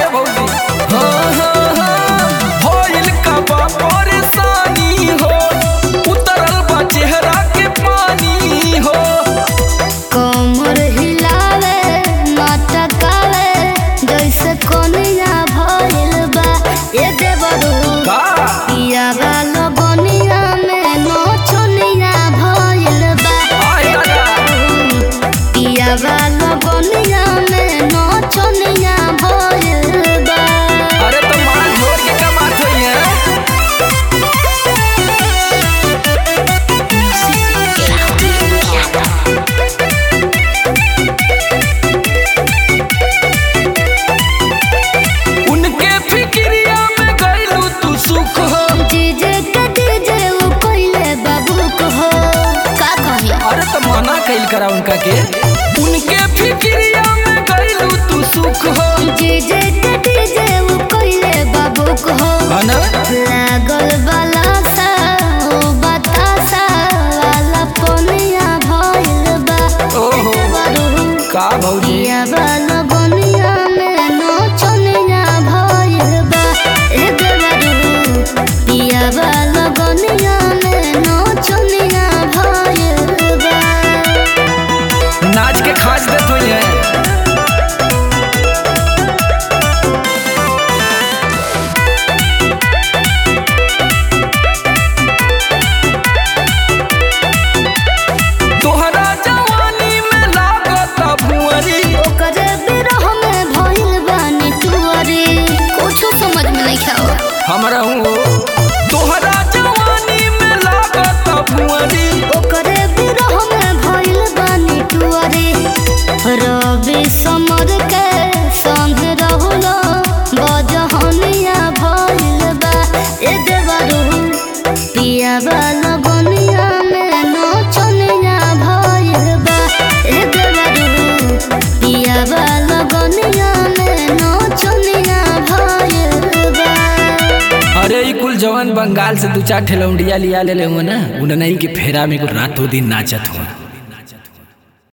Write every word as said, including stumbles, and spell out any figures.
ये भौजी। हाँ हाँ हाँ होइल का बा परेशानी हो, उतरल बा चेहरा के पानी हो। कमर हिलावे मटकावे जैसे कोनिया भइल बा ए देवरू का पिया वाला बनिया में नोचनिया भइल बा आय दादा पिया वाला बनिया में नोचनिया भइल बा। अरे तो मार जोड़ के कमात होई है। उनके फिक्रिया में गइलू तू सुख हो। डीजे के डीजे उ कइले बाबू को हो का कही। अरे तो मना कइल करा उनका के, उनके फिक्रिया में गइलू तू सुख हो। डीजे के डीजे उ कइले बाबू को हो है ना? लागल वाला सा ओ बतासा वाला पोनिया भइल बा ओहो का भौजी पिया वाला बनिया में नोचनिया भइल बा ए देवरू पिया वाला बनिया में नोचनिया भइल बा। नाच के खाच देत होई है। तोहरा जवानी में लागत भुअरी, ओकरे बिरह में भइल बानी टुअरी कुछ समझ में नहीं खाओ। हमरा हूँ तोहरा जवानी में लागत भुअरी। ओकरे बिरह में भइल बानी टुअरी रवि समर के संग रहुलो बजहनिया भइल बा ए देवरू पिया वाला बनिया में नोचनिया भइल बा ए देवरू पिया वाला बनिया में नोचनिया भइल बा। अरे ई कुल जवान बंगाल से दू चार ठेलौंडिया लिया ले ले हुआ ना, उन्हें नहीं कि फेरा में को रातों दिन नाचत हो।